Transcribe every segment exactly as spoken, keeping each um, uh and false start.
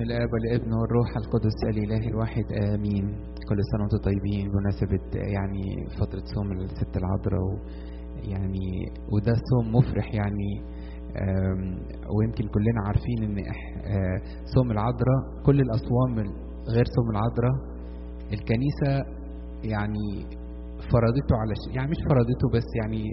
الآب والابن والروح القدس الإله الواحد آمين. كل سنة وانتم طيبين بمناسبة يعني فترة صوم الست العذراء، يعني وده صوم مفرح يعني. ويمكن كلنا عارفين ان صوم العذراء كل الأصوام غير صوم العذراء الكنيسة يعني فرضته على ش... يعني مش فرضته بس يعني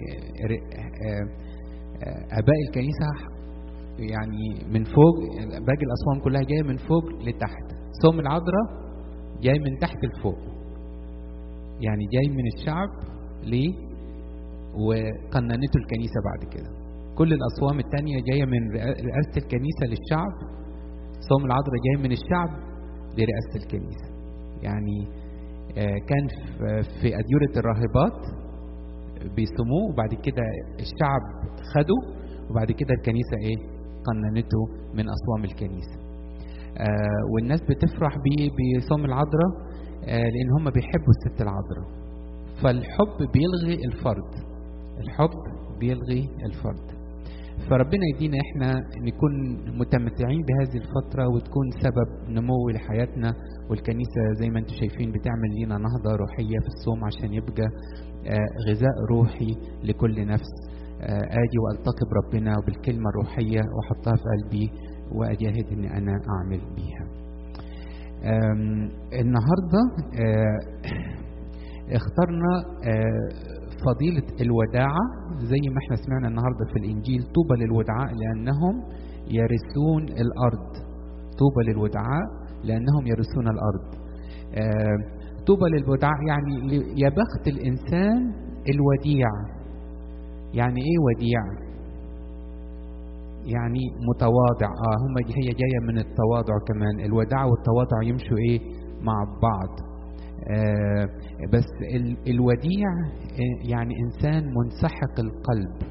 آباء الكنيسة يعني من فوق، باقي الأصوام كلها جاية من فوق لتحت. صوم العذراء جاي من تحت لفوق، يعني جاي من الشعب ليه وقننته الكنيسة بعد كده. كل الأصوام التانية جاية من رئاسة الكنيسة للشعب، صوم العذراء جاي من الشعب لرئاسة الكنيسة. يعني كان في أديرة الراهبات بيصوموه، وبعد كده الشعب خدوا، وبعد كده الكنيسة ايه قننته من أصوام الكنيسة. آه والناس بتفرح بصوم العذراء آه لأن هم بيحبوا الست العذراء، فالحب بيلغي الفرد، الحب بيلغي الفرد. فربنا يدينا احنا نكون متمتعين بهذه الفترة وتكون سبب نمو لحياتنا. والكنيسة زي ما انتم شايفين بتعمل لنا نهضة روحية في الصوم عشان يبقى آه غذاء روحي لكل نفس. آجي وألتقي بربنا وبالكلمة الروحية وأحطها في قلبي وأجاهد إن أنا أعمل بيها. النهاردة اخترنا فضيلة الوداعة زي ما احنا سمعنا النهاردة في الإنجيل. طوبى للودعاء لأنهم يرثون الأرض. طوبى للودعاء لأنهم يرثون الأرض. طوبى للودعاء يعني يا بخت الإنسان الوديع. يعني ايه وديع؟ يعني متواضع. اه هم هي جايه من التواضع كمان. الوداع والتواضع يمشوا ايه مع بعض. آه بس ال الوديع يعني انسان منسحق القلب،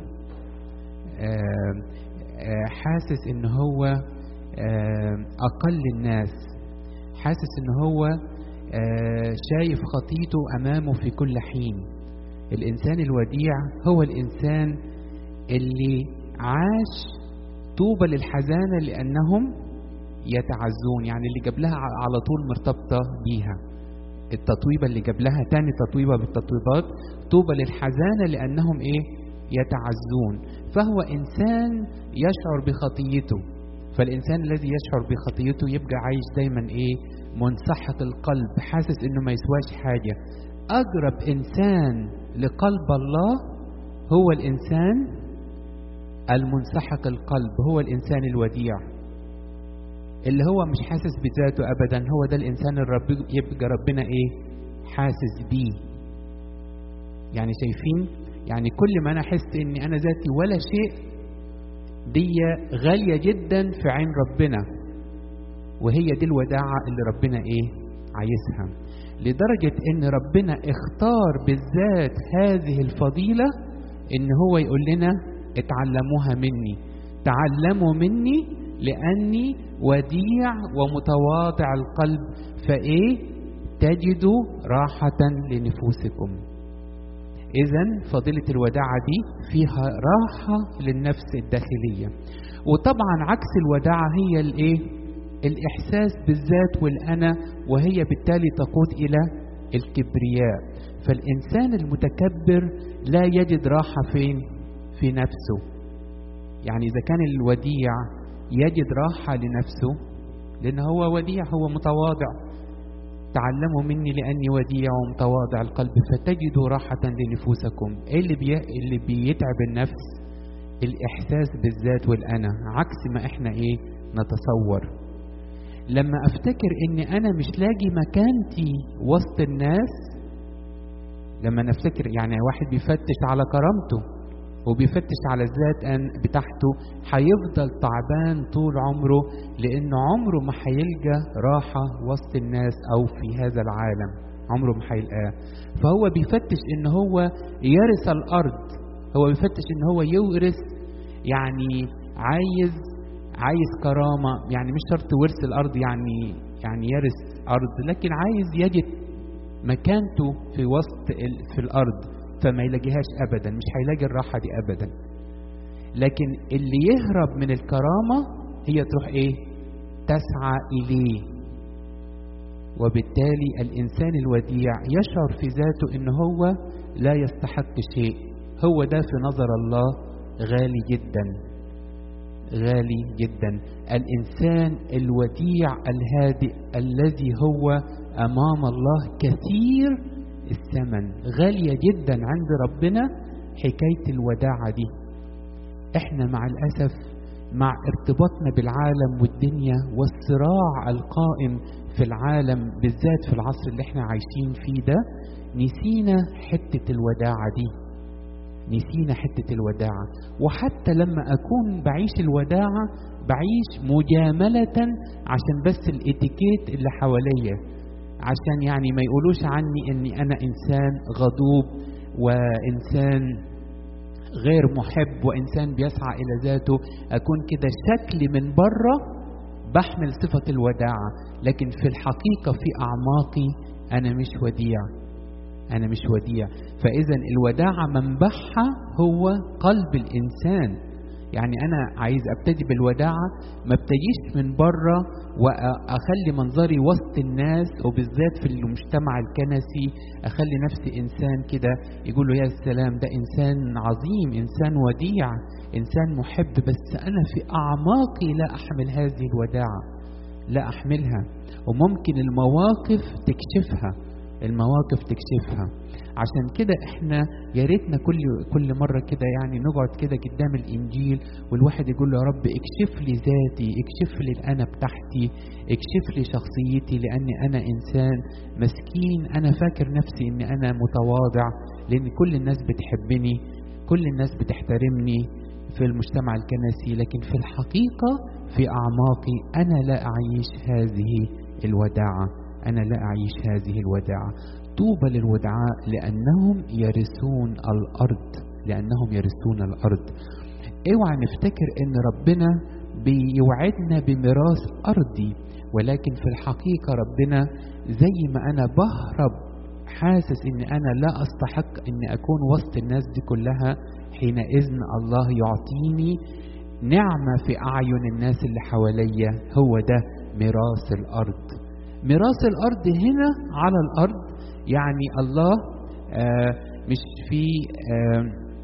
آه آه حاسس ان هو آه اقل الناس، حاسس ان هو آه شايف خطيته امامه في كل حين. الإنسان الوديع هو الإنسان اللي عاش طوبى للحزانة لأنهم يتعزون، يعني اللي جاب لها على طول مرتبطة بيها التطويبة اللي جاب لها تاني تطويبة بالتطويبات. طوبى للحزانة لأنهم إيه يتعزون. فهو إنسان يشعر بخطيته. فالإنسان الذي يشعر بخطيته يبقى عايش دايما إيه منسحق القلب، حاسس إنه ما يسواش حاجة. أقرب إنسان لقلب الله هو الإنسان المنسحق القلب، هو الإنسان الوديع اللي هو مش حاسس بذاته أبدا. هو ده الإنسان الرب يبقى ربنا إيه حاسس بيه. يعني شايفين يعني كل ما أنا أحس إني أنا ذاتي ولا شيء، دي غالية جدا في عين ربنا، وهي دي الوداعة اللي ربنا إيه عايزها. لدرجة ان ربنا اختار بالذات هذه الفضيلة ان هو يقول لنا اتعلموها مني، تعلموا مني لاني وديع ومتواضع القلب فايه تجدوا راحة لنفوسكم. اذا فضيلة الوداعة دي فيها راحة للنفس الداخلية. وطبعا عكس الوداعة هي الايه الإحساس بالذات والأنا، وهي بالتالي تقود إلى الكبرياء. فالإنسان المتكبر لا يجد راحة فين؟ في نفسه. يعني إذا كان الوديع يجد راحة لنفسه لأنه هو وديع، هو متواضع. تعلموا مني لأني وديع ومتواضع القلب فتجدوا راحة لنفوسكم. إيه اللي, بي... اللي بيتعب النفس؟ الإحساس بالذات والأنا، عكس ما إحنا إيه نتصور. لما افتكر اني انا مش لاقي مكانتي وسط الناس، لما نفتكر يعني واحد بيفتش على كرامته وبيفتش على الذات بتاعته، هيفضل تعبان طول عمره لانه عمره ما هيلقى راحة وسط الناس او في هذا العالم، عمره ما هيلقاه. فهو بيفتش ان هو يرث الارض، هو بيفتش ان هو يورث، يعني عايز عايز كرامة. يعني مش شرط ورث الأرض يعني يعني يرث أرض، لكن عايز يجد مكانته في وسط في الأرض فما يلاقيهاش أبدا، مش هيلاقي الراحة دي أبدا. لكن اللي يهرب من الكرامة هي تروح إيه تسعى إليه. وبالتالي الإنسان الوديع يشعر في ذاته إن هو لا يستحق شيء. هو ده في نظر الله غالي جدا، غالي جدا. الإنسان الوديع الهادئ الذي هو أمام الله كثير الثمن، غالية جدا عند ربنا حكاية الوداعة دي. احنا مع الأسف مع ارتباطنا بالعالم والدنيا والصراع القائم في العالم بالذات في العصر اللي احنا عايشين فيه ده، نسينا حتة الوداعة دي، نسينا حتة الوداعة. وحتى لما أكون بعيش الوداعة بعيش مجاملة عشان بس الاتيكيت اللي حواليا، عشان يعني ما يقولوش عني اني انا انسان غضوب وانسان غير محب وانسان بيسعى الى ذاته. اكون كده شكلي من بره بحمل صفة الوداعة، لكن في الحقيقة في اعماقي انا مش وديع، انا مش وديع. فاذا الوداعة منبعها هو قلب الانسان. يعني انا عايز ابتدي بالوداعة، ما ابتديش من بره واخلي منظري وسط الناس وبالذات في المجتمع الكنسي، اخلي نفسي انسان كده يقولوا يا سلام ده انسان عظيم، انسان وديع، انسان محب، بس انا في اعماقي لا احمل هذه الوداعة، لا احملها. وممكن المواقف تكشفها، المواقف تكشفها. عشان كده احنا يا ريتنا كل كل مره كده يعني نقعد كده قدام الانجيل والواحد يقول له يا رب اكشف لي ذاتي، اكشف لي الانا بتاعتي، اكشف لي شخصيتي، لاني انا انسان مسكين، انا فاكر نفسي اني انا متواضع لان كل الناس بتحبني، كل الناس بتحترمني في المجتمع الكنسي، لكن في الحقيقه في اعماقي انا لا اعيش هذه الوداعه، انا لا اعيش هذه الوداعه. طوبى للودعاء لأنهم يرثون الأرض، لأنهم يرثون الأرض. اوعى نفتكر ان ربنا بيوعدنا بميراث أرضي، ولكن في الحقيقة ربنا زي ما أنا بهرب حاسس ان أنا لا أستحق ان أكون وسط الناس دي كلها، حينئذ الله يعطيني نعمة في أعين الناس اللي حواليا. هو ده ميراث الأرض. ميراث الأرض هنا على الأرض، يعني الله آه مش في آه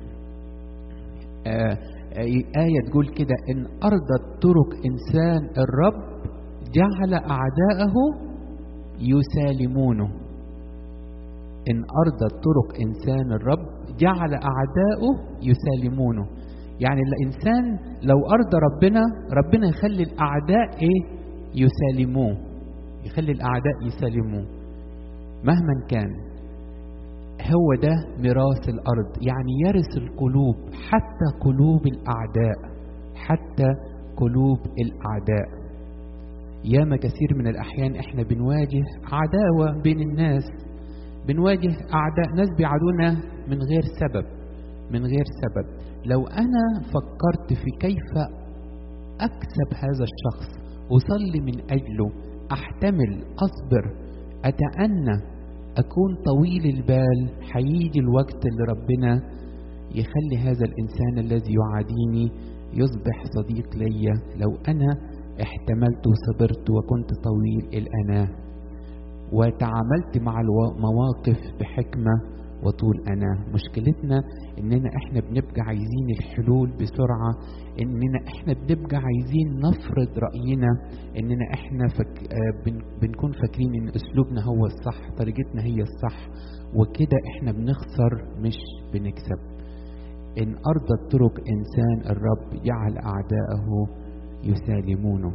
آه آية تقول كده إن أرضت طرق إنسان الرب جعل أعداءه يسالمونه. إن أرضت طرق إنسان الرب جعل أعداءه يسالمونه. يعني الإنسان لو أرضى ربنا، ربنا يخلي الأعداء إيه؟ يسالموه، يخلي الأعداء يسالموه مهما كان. هو ده ميراث الأرض، يعني يرث القلوب، حتى قلوب الأعداء، حتى قلوب الأعداء. ياما كثير من الأحيان إحنا بنواجه عداوة بين الناس، بنواجه أعداء، ناس بيعادونا من غير سبب، من غير سبب. لو أنا فكرت في كيف أكسب هذا الشخص، أصلي من أجله، أحتمل، أصبر، أتأنى، أكون طويل البال، حيجي الوقت اللي ربنا يخلي هذا الإنسان الذي يعاديني يصبح صديق ليا، لو أنا احتملت وصبرت وكنت طويل الأناة وتعاملت مع المواقف بحكمة وطول أناة. مشكلتنا إننا إحنا بنبقى عايزين الحلول بسرعة، إننا إحنا بنبقى عايزين نفرض رأينا، إننا إحنا فك... بن... بنكون فاكرين إن أسلوبنا هو الصح، طريقتنا هي الصح، وكده إحنا بنخسر مش بنكسب. إن أرضت طرق إنسان الرب جعل أعداءه يسالمونه.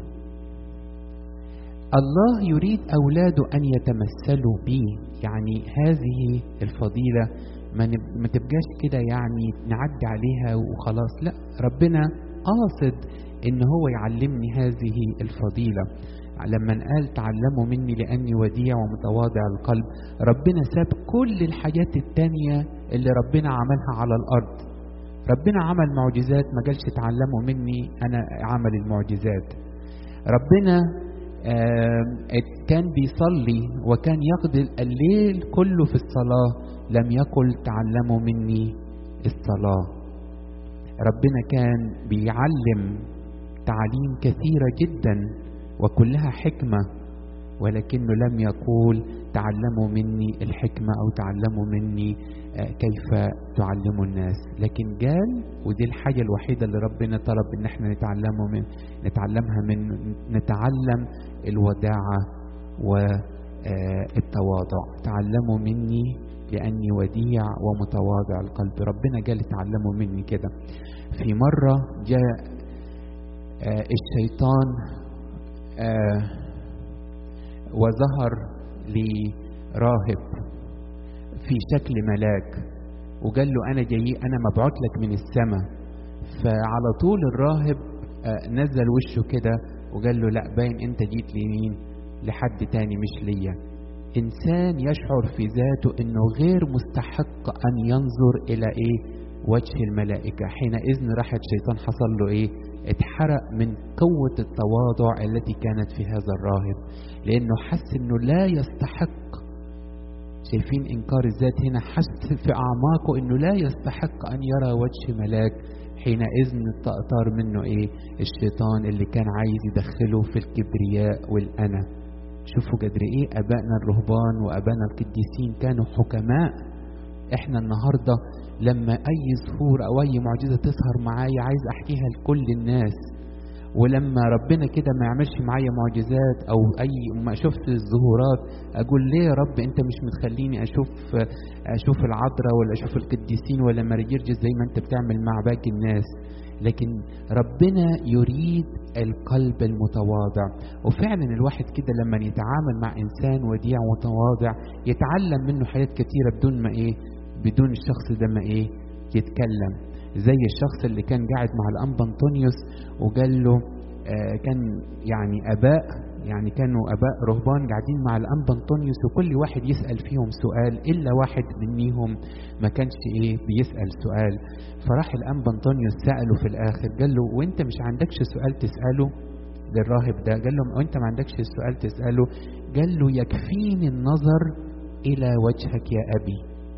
الله يريد أولاده أن يتمثلوا به، يعني هذه الفضيلة ما تبقاش كده يعني نعدي عليها وخلاص، لا، ربنا قاصد إن هو يعلمني هذه الفضيلة. لما قال تعلموا مني لأني وديع ومتواضع القلب، ربنا ساب كل الحاجات التانية اللي ربنا عملها على الأرض. ربنا عمل معجزات، ما قالش تعلموا مني أنا عمل المعجزات. ربنا آه كان بيصلي وكان يقضي الليل كله في الصلاة، لم يقل تعلموا مني الصلاة. ربنا كان بيعلم تعليم كثيرة جدا وكلها حكمة، ولكنه لم يقول تعلموا مني الحكمة أو تعلموا مني كيف تعلموا الناس، لكن قال، ودي الحاجة الوحيدة اللي ربنا طلب إن احنا نتعلمه من نتعلمها منه، نتعلم الوداعة والتواضع. تعلموا مني لأني وديع ومتواضع القلب. ربنا قال تعلموا مني كده. في مرة جاء الشيطان وظهر لراهب في شكل ملاك وقال له أنا جاي، أنا مبعوث لك من السماء. فعلى طول الراهب نزل وشه كده وقال له لا، باين أنت جيت لمين؟ لحد تاني مش ليا. إنسان يشعر في ذاته أنه غير مستحق أن ينظر إلى إيه؟ وجه الملائكة. حينئذ راح الشيطان حصل له إيه؟ اتحرق من قوة التواضع التي كانت في هذا الراهب، لأنه حس أنه لا يستحق. شايفين إنكار الذات هنا؟ حس في أعماقه أنه لا يستحق أن يرى وجه ملاك. حينئذ طار منه إيه؟ الشيطان اللي كان عايز يدخله في الكبرياء والأنا. شوفوا قدر إيه أبائنا الرهبان وأبائنا القديسين كانوا حكماء. إحنا النهاردة لما أي ظهور أو أي معجزة تظهر معايا عايز أحكيها لكل الناس، ولما ربنا كده ما يعملش معايا معجزات أو أي ما شفت الظهورات أقول ليه يا رب أنت مش متخليني أشوف أشوف العذراء ولا أشوف القديسين ولا ماريجرجس زي ما أنت بتعمل مع باقي الناس. لكن ربنا يريد القلب المتواضع. وفعلا الواحد كده لما يتعامل مع إنسان وديع متواضع يتعلم منه حاجات كتيرة بدون ما إيه بدون الشخص ده ما إيه يتكلم. زي الشخص اللي كان قاعد مع الأنبا أنطونيوس وقال له آه كان يعني أباء يعني كانوا أباء رهبان قاعدين مع الأنبا أنطونيوس وكل واحد يسأل فيهم سؤال إلا واحد منهم ما كانش إيه بيسأل سؤال. فراح الأنبا أنطونيوس سأله في الآخر قال له وإنت مش عندكش سؤال تسأله للراهب ده؟ قال له وإنت ما عندكش سؤال تسأله؟ قال له يكفيني النظر إلى وجهك يا أبي.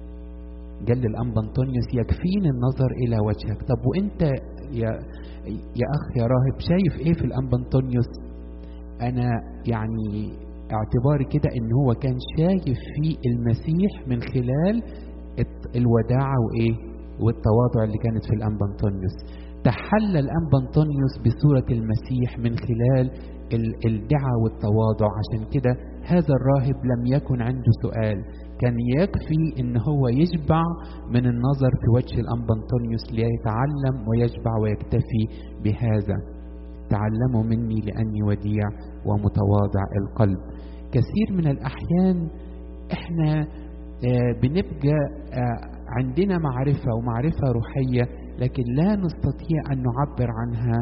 قال للأنبا أنطونيوس يكفيني النظر إلى وجهك. طب وإنت يا يا أخ يا راهب شايف إيه في الأنبا أنطونيوس؟ أنا يعني اعتباري كده إن هو كان شايف في المسيح من خلال الوداعة وإيه والتواضع اللي كانت في الأنبا أنطونيوس. تحلى الأنبا أنطونيوس بصورة المسيح من خلال الدعاء والتواضع. عشان كده هذا الراهب لم يكن عنده سؤال، كان يكفي إن هو يشبع من النظر في وجه الأنبا أنطونيوس ليتعلم ويشبع ويكتفي بهذا. تعلموا مني لأني وديع ومتواضع القلب. كثير من الأحيان إحنا بنبقى عندنا معرفة ومعرفة روحية لكن لا نستطيع أن نعبر عنها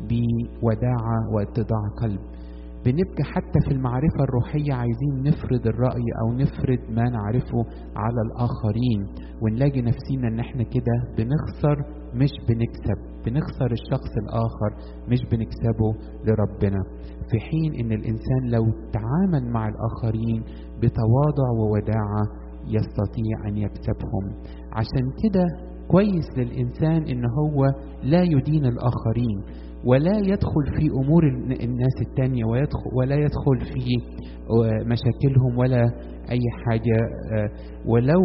بوداعة واتضاع قلب. بنبقى حتى في المعرفة الروحية عايزين نفرض الرأي أو نفرض ما نعرفه على الآخرين، ونلاقي نفسينا إن احنا كده بنخسر مش بنكسب، بنخسر الشخص الآخر مش بنكسبه لربنا. في حين إن الإنسان لو تعامل مع الآخرين بتواضع ووداعة يستطيع أن يكسبهم. عشان كده كويس للإنسان إن هو لا يدين الآخرين ولا يدخل في أمور الناس التانية ولا يدخل في مشاكلهم ولا أي حاجة، ولو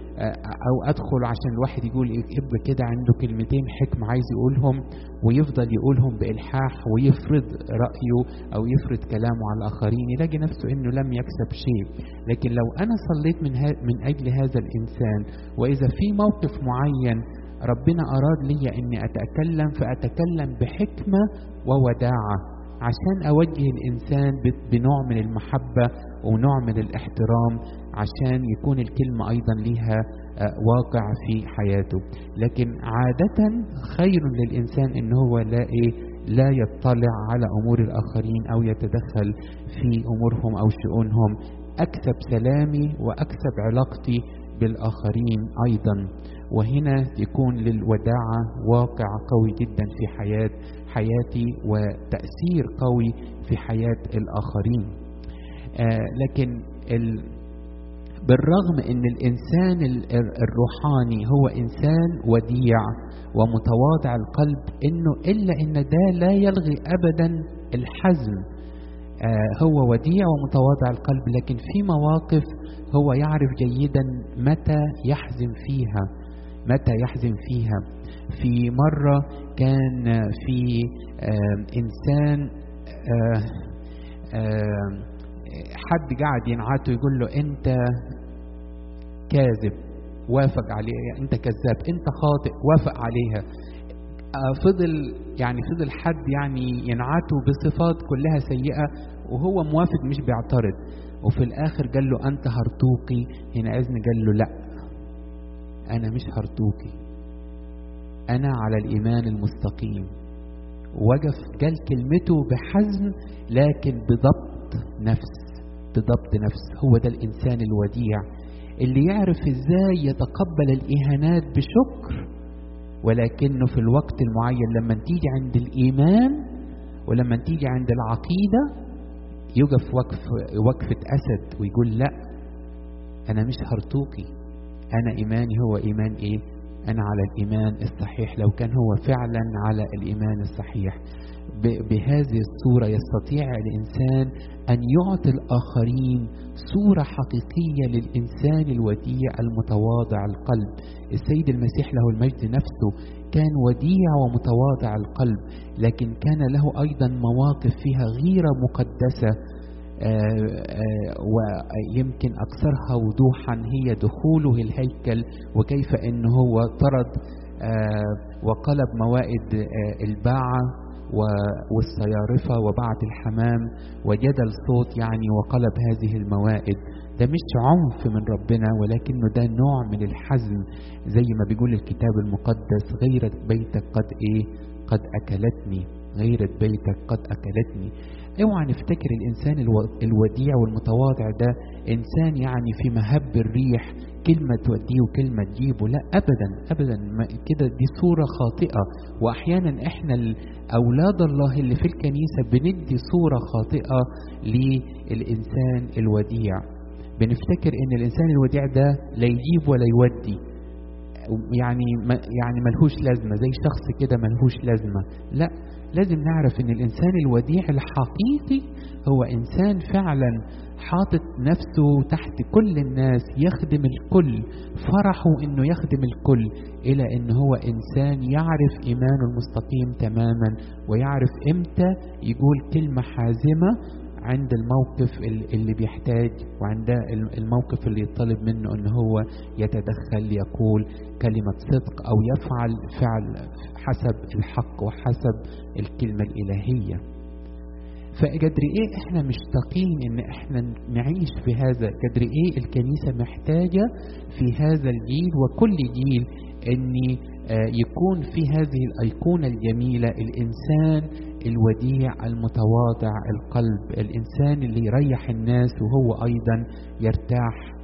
أو أدخل عشان الواحد يقول يبقى كده عنده كلمتين حكمة عايز يقولهم ويفضل يقولهم بإلحاح ويفرض رأيه أو يفرض كلامه على الآخرين، يلاقي نفسه إنه لم يكسب شيء. لكن لو أنا صليت من, من أجل هذا الإنسان وإذا في موقف معين ربنا أراد لي أني أتكلم فأتكلم بحكمة ووداعة عشان أوجه الإنسان بنوع من المحبة ونوع من الاحترام عشان يكون الكلمة أيضا لها واقع في حياته. لكن عادة خير للإنسان إن هو لا, إيه لا يطلع على أمور الآخرين أو يتدخل في أمورهم أو شؤونهم. أكسب سلامي وأكسب علاقتي بالآخرين أيضا، وهنا يكون للوداعة واقع قوي جدا في حياة حياتي وتأثير قوي في حياة الآخرين. آه لكن ال بالرغم ان الانسان الروحاني هو انسان وديع ومتواضع القلب، انه الا ان ده لا يلغي ابدا الحزم. آه هو وديع ومتواضع القلب، لكن في مواقف هو يعرف جيدا متى يحزم فيها، متى يحزم فيها. في مرة كان في آه إنسان آه آه حد قاعد ينعته يقول له أنت كاذب، وافق عليه، أنت كذاب، أنت خاطئ، وافق عليها. آه فضل يعني فضل حد يعني ينعته بصفات كلها سيئة وهو موافق مش بيعترض، وفي الآخر قال له أنت هرطوقي. هنا إذن قال له لا، أنا مش هرطوقي، أنا على الإيمان المستقيم. وقف قال كلمته بحزم لكن بضبط نفس، بضبط نفس. هو ده الإنسان الوديع اللي يعرف إزاي يتقبل الإهانات بشكر، ولكنه في الوقت المعين لما تيجي عند الإيمان ولما تيجي عند العقيدة يقف وقف وقفة أسد ويقول لا، أنا مش هرطوقي، أنا إيماني هو إيمان إيه؟ أنا على الإيمان الصحيح. لو كان هو فعلا على الإيمان الصحيح بهذه الصورة يستطيع الإنسان أن يعطي الآخرين صورة حقيقية للإنسان الوديع المتواضع القلب. السيد المسيح له المجد نفسه كان وديع ومتواضع القلب، لكن كان له أيضا مواقف فيها غيرة مقدسة، آآ آآ ويمكن أكثرها وضوحا هي دخوله الهيكل، وكيف أنه هو طرد وقلب موائد الباعة والصيارفة وبعت الحمام وجدل صوت يعني وقلب هذه الموائد. ده مش عنف من ربنا، ولكنه ده نوع من الحزم، زي ما بيقول الكتاب المقدس غيرة بيتك قد ايه قد اكلتني، غيرة بيتك قد اكلتني. اوعى نفتكر الانسان الوديع والمتواضع ده انسان يعني في مهب الريح كلمة توديه وكلمة تجيبه، لا ابدا ابدا كده، دي صورة خاطئة. واحيانا احنا اولاد الله اللي في الكنيسة بندي صورة خاطئة للانسان الوديع، بنفتكر ان الانسان الوديع ده لا يجيب ولا يودي، يعني ما يعني ملهوش لازمة، زي شخص كده ملهوش لازمة. لا، لازم نعرف ان الانسان الوديع الحقيقي هو انسان فعلا حاطط نفسه تحت كل الناس، يخدم الكل، فرحه انه يخدم الكل، الى ان هو انسان يعرف ايمانه المستقيم تماما، ويعرف امتى يقول كلمة حازمة عند الموقف اللي بيحتاج، وعند الموقف اللي يطلب منه ان هو يتدخل يقول كلمة صدق او يفعل فعل حسب الحق وحسب الكلمة الالهية. فقدر ايه احنا مشتاقين ان احنا نعيش في هذا، قدر ايه الكنيسة محتاجة في هذا الجيل وكل جيل ان يكون في هذه الايقونة الجميلة، الانسان الوديع المتواضع القلب، الانسان اللي يريح الناس وهو ايضا يرتاح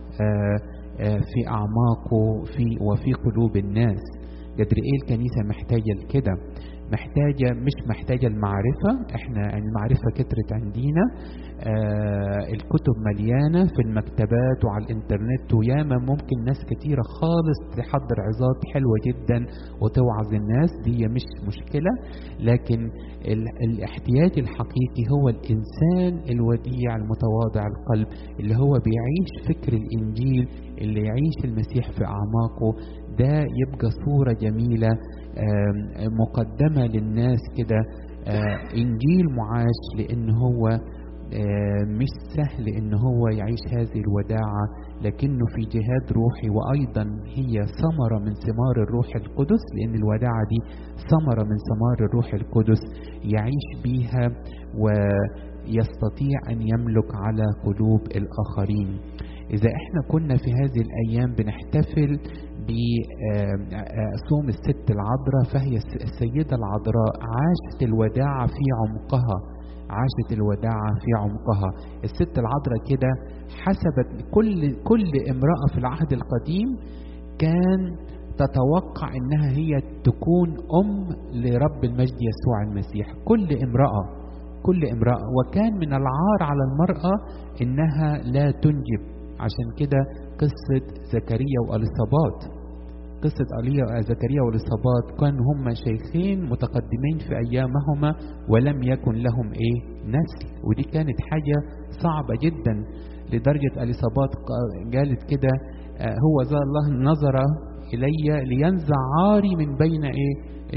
في اعماقه في وفي قلوب الناس. قدر ايه الكنيسة محتاجة لكده، محتاجة مش محتاجة المعرفة، احنا المعرفة كترت عندنا، آه الكتب مليانة في المكتبات وعلى الانترنت، وياما ممكن ناس كتيرة خالص تحضر عظات حلوة جدا وتوعظ الناس، دي مش مشكلة، لكن الاحتياج الحقيقي هو الانسان الوديع المتواضع القلب اللي هو بيعيش فكر الانجيل، اللي يعيش المسيح في اعماقه. ده يبقى صورة جميلة مقدمة للناس كده، انجيل معاش، لان هو مش سهل ان هو يعيش هذه الوداعة، لكنه في جهاد روحي، وايضا هي ثمرة من ثمار الروح القدس، لان الوداعة دي ثمرة من ثمار الروح القدس يعيش بيها ويستطيع ان يملك على قلوب الاخرين. اذا احنا كنا في هذه الايام بنحتفل بصوم الست العذراء، فهي السيدة العذراء عاشت الوداعة في عمقها، عاشت الوداعة في عمقها. الست العذراء كده حسبت كل كل امرأة في العهد القديم كان تتوقع انها هي تكون ام لرب المجد يسوع المسيح، كل امرأة كل امرأة وكان من العار على المرأة انها لا تنجب. عشان كده قصة زكريا وأليصابات، قصة أليا زكريا واليصابات كانوا هم شيخين متقدمين في أيامهما ولم يكن لهم إيه نسل، ودي كانت حاجة صعبة جدا لدرجة اليصابات قالت كده هو ذا الله نظر إلي لينزع عاري من بين إيه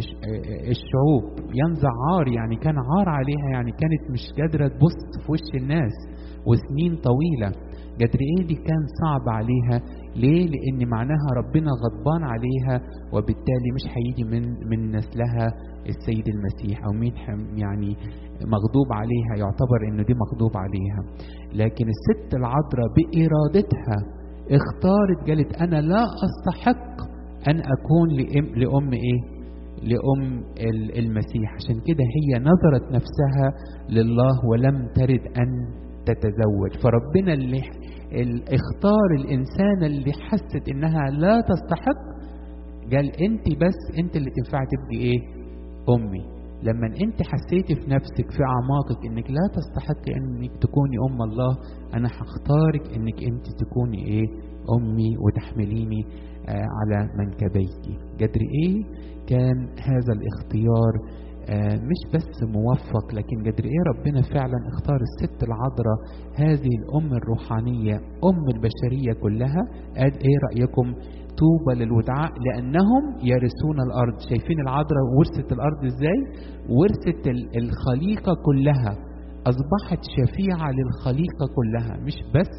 الشعوب. ينزع عاري يعني كان عار عليها، يعني كانت مش قادرة تبص في وش الناس وسنين طويلة. قدر إيه دي كان صعب عليها. ليه؟ لأن معناها ربنا غضبان عليها، وبالتالي مش هيجي من من نسلها السيد المسيح، أو مين يعني مغضوب عليها، يعتبر إنه دي مغضوب عليها. لكن الست العذراء بإرادتها اختارت، قالت أنا لا أستحق أن أكون لأم, لأم إيه؟ لأم المسيح. عشان كده هي نظرت نفسها لله ولم ترد أن تتزوج. فربنا اللي اختار الإنسان اللي حست إنها لا تستحق، قال أنت بس أنت اللي تنفع تبقي إيه؟ أمي. لما أنت حسيتي في نفسك في أعماقك إنك لا تستحقي إنك تكوني أم الله، أنا هختارك إنك أنت تكوني إيه؟ أمي، وتحمليني آه على منكبيك. قدر إيه كان هذا الاختيار آه مش بس موفق، لكن قدر إيه ربنا فعلا اختار الست العذراء هذه الأم الروحانية، أم البشرية كلها. قال إيه رأيكم؟ طوبى للودعاء لأنهم يرثون الأرض. شايفين العذراء ورثت الأرض إزاي؟ ورثت الخليقة كلها، أصبحت شفيعة للخليقة كلها، مش بس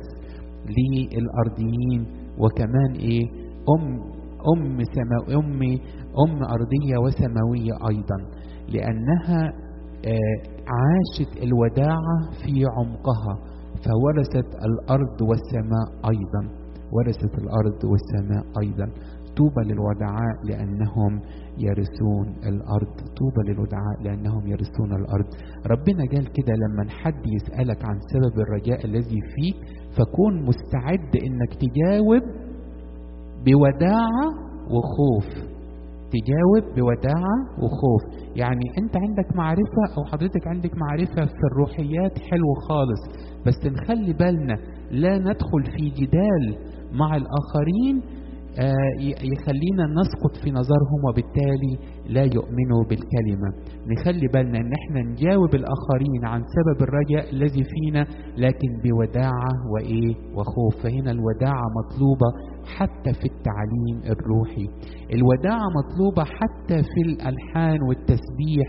للأرضيين، وكمان إيه أم أم سماوية، أم أم أرضية وسماوية أيضا، لأنها آه عاشت الوداعة في عمقها، فورثت الأرض والسماء أيضا، ورثت الأرض والسماء أيضا. طوبى للودعاء لأنهم يرثون الأرض، طوبى للودعاء لأنهم يرثون الأرض. ربنا قال كده لما حد يسألك عن سبب الرجاء الذي فيك، فكون مستعد إنك تجاوب بوداعة وخوف. تجاوب بوداعة وخوف. يعني أنت عندك معرفة، أو حضرتك عندك معرفة في الروحيات، حلو خالص، بس نخلي بالنا لا ندخل في جدال مع الآخرين يخلينا نسقط في نظرهم، وبالتالي لا يؤمنوا بالكلمة. نخلي بالنا ان احنا نجاوب الآخرين عن سبب الرجاء الذي فينا، لكن بوداعة وإيه وخوف. فهنا الوداعة مطلوبة حتى في التعليم الروحي، الوداعة مطلوبة حتى في الألحان والتسبيح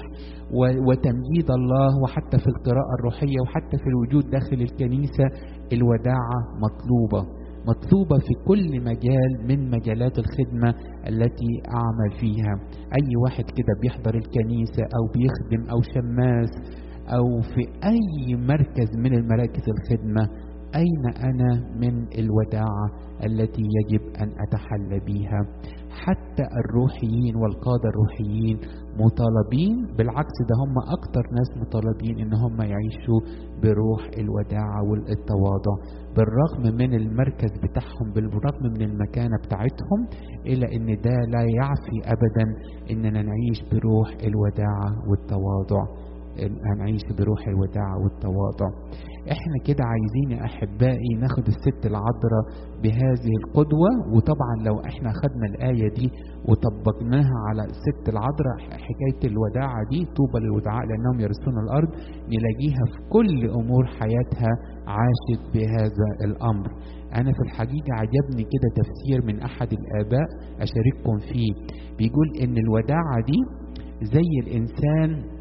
وتمجيد الله، وحتى في القراءة الروحية، وحتى في الوجود داخل الكنيسة. الوداعة مطلوبة مطلوبة في كل مجال من مجالات الخدمة التي أعمل فيها. أي واحد كده بيحضر الكنيسة أو بيخدم أو شماس أو في أي مركز من المراكز الخدمة، أين أنا من الوداعة التي يجب أن أتحلى بها؟ حتى الروحيين والقادة الروحيين مطالبين، بالعكس ده هم أكتر ناس مطالبين إن هم يعيشوا بروح الوداعة والتواضع، بالرغم من المركز بتاعهم، بالرغم من المكانة بتاعتهم، إلا إن ده لا يعفي أبدا إننا نعيش بروح الوداعة والتواضع، هنعيش بروح الوداعة والتواضع. احنا كده عايزين يا احبائي ناخد الست العذراء بهذه القدوة. وطبعا لو احنا خدنا الآية دي وطبقناها على الست العذراء، حكاية الوداعة دي، طوبى للودعاء لأنهم يرثون الأرض، نلاقيها في كل أمور حياتها عاشت بهذا الأمر. أنا في الحقيقة عجبني كده تفسير من أحد الآباء أشارككم فيه، بيقول إن الوداعة دي زي الإنسان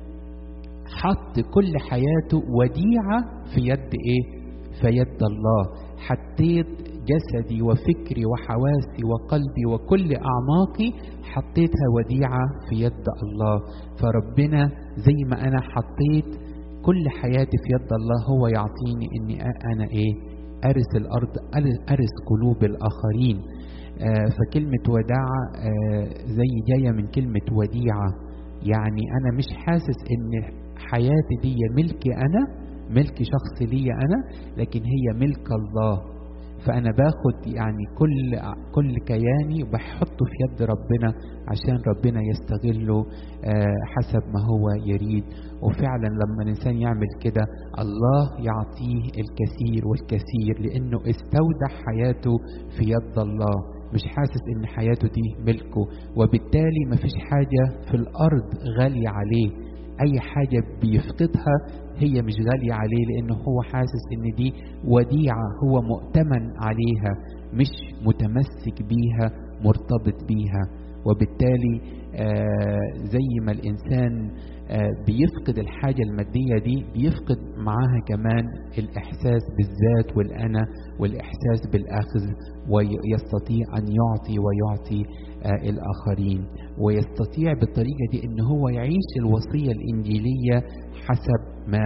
حط كل حياته وديعة في يد إيه؟ في يد الله. حطيت جسدي وفكري وحواسي وقلبي وكل أعماقي، حطيتها وديعة في يد الله. فربنا زي ما أنا حطيت كل حياتي في يد الله، هو يعطيني إني أنا إيه؟ أرث الأرض، أرث قلوب الآخرين. آه فكلمة وداعة آه زي جاية من كلمة وديعة، يعني أنا مش حاسس إن حياتي دي ملكي أنا، ملك شخصي لي أنا، لكن هي ملك الله. فأنا باخد يعني كل كل كياني وبحطه في يد ربنا عشان ربنا يستغله حسب ما هو يريد. وفعلا لما الإنسان يعمل كده الله يعطيه الكثير والكثير، لأنه استودع حياته في يد الله. مش حاسس ان حياته دي ملكه، وبالتالي مفيش حاجة في الارض غالية عليه. اي حاجة بيفقدها هي مش غالية عليه، لانه هو حاسس ان دي وديعة هو مؤتمن عليها، مش متمسك بيها مرتبط بيها. وبالتالي آه زي ما الانسان آه بيفقد الحاجة المادية دي، بيفقد معاها كمان الاحساس بالذات والانا والاحساس بالاخذ، ويستطيع ان يعطي ويعطي آه الاخرين، ويستطيع بالطريقة دي ان هو يعيش الوصية الانجيلية حسب ما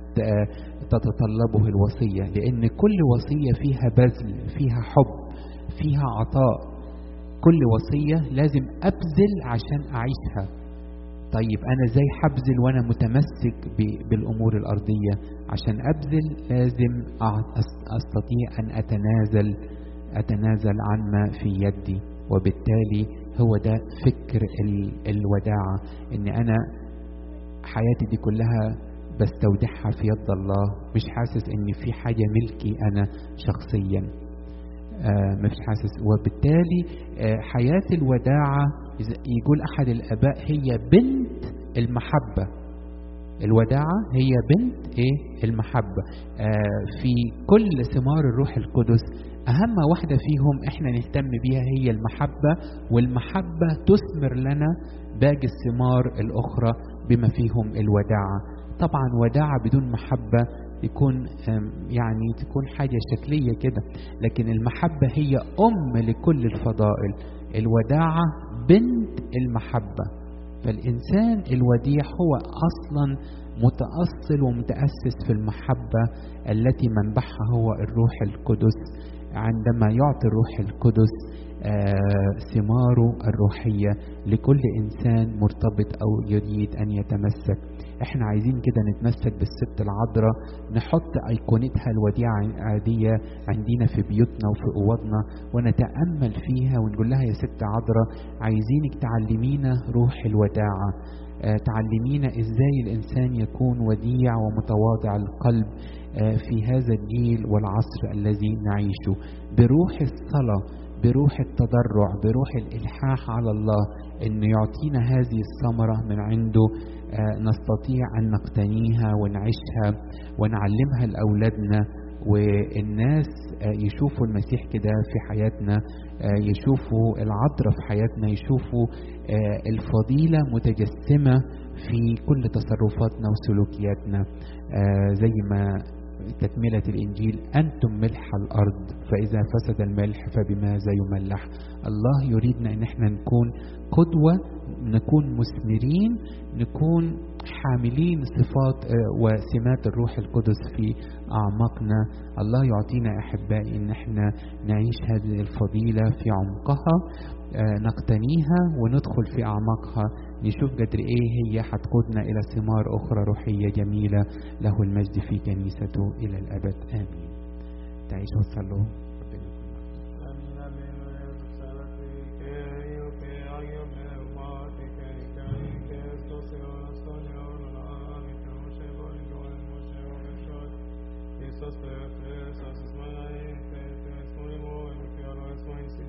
تتطلبه الوصية، لان كل وصية فيها بذل، فيها حب، فيها عطاء. كل وصية لازم أبذل عشان أعيشها. طيب أنا زي حبذل وأنا متمسك بالأمور الأرضية؟ عشان أبذل لازم أستطيع أن أتنازل أتنازل عن ما في يدي. وبالتالي هو ده فكر الوداعة، إن أنا حياتي دي كلها بستودعها في يد الله، مش حاسس إن في حاجة ملكي أنا شخصيا، آه مش حاسس. وبالتالي آه حياة الوداعة يقول أحد الآباء هي بنت المحبة. الوداعة هي بنت إيه؟ المحبة. آه في كل ثمار الروح القدس أهم واحدة فيهم إحنا نهتم بيها هي المحبة، والمحبة تثمر لنا باقي الثمار الأخرى بما فيهم الوداعة. طبعا وداعة بدون محبة يكون يعني تكون حاجة شكلية كده، لكن المحبة هي أم لكل الفضائل. الوداعة بنت المحبة. فالإنسان الوديع هو أصلا متأصل ومتأسس في المحبة التي منبعها هو الروح القدس. عندما يعطي الروح القدس آه ثماره الروحية لكل إنسان مرتبط أو يريد أن يتمسك. احنا عايزين كده نتمسك بالست العذراء، نحط ايقونتها الوديعة عادية عندنا في بيوتنا وفي اوضنا، ونتأمل فيها ونقول لها يا ست عذراء عايزينك تعلمينا روح الوداعة، اه تعلمينا ازاي الانسان يكون وديع ومتواضع القلب اه في هذا الجيل والعصر الذي نعيشه، بروح الصلاة، بروح التضرع، بروح الإلحاح على الله، إنه يعطينا هذه الثمرة من عنده آه نستطيع أن نقتنيها ونعيشها ونعلمها لأولادنا، والناس آه يشوفوا المسيح كده في حياتنا، آه يشوفوا العذراء في حياتنا، يشوفوا آه الفضيلة متجسمة في كل تصرفاتنا وسلوكياتنا. آه زي ما تكملة الإنجيل أنتم ملح الأرض فإذا فسد الملح فبماذا يملح. الله يريدنا أن احنا نكون قدوة، نكون مثمرين، نكون حاملين صفات وسمات الروح القدس في أعماقنا. الله يعطينا أحبائي أن احنا نعيش هذه الفضيلة في عمقها، نقتنيها وندخل في أعماقها، نشوف قدر إيه هي هتقودنا إلى ثمار أخرى روحية جميلة. له المجد في كنيسته إلى الأبد آمين. تعيشوا وتصلوا.